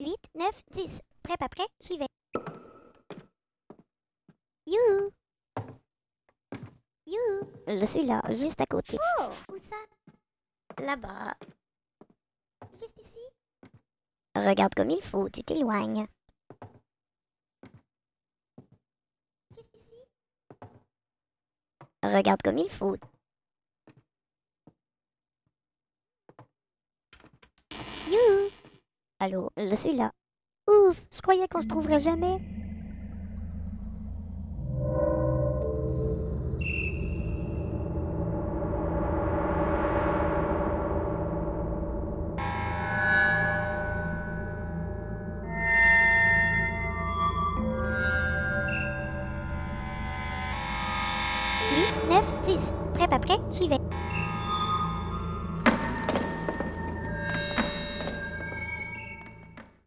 8, 9, 10. Prêt, pas prêt, j'y vais. You. You. Je suis là, juste à côté. Oh, où ça? Là-bas. Juste ici? Regarde comme il faut, tu t'éloignes. Juste ici? Regarde comme il faut. You. Allô, je suis là. Ouf, je croyais qu'on se trouverait jamais. Huit, 9, 10. Prêt, pas prêt, j'y vais.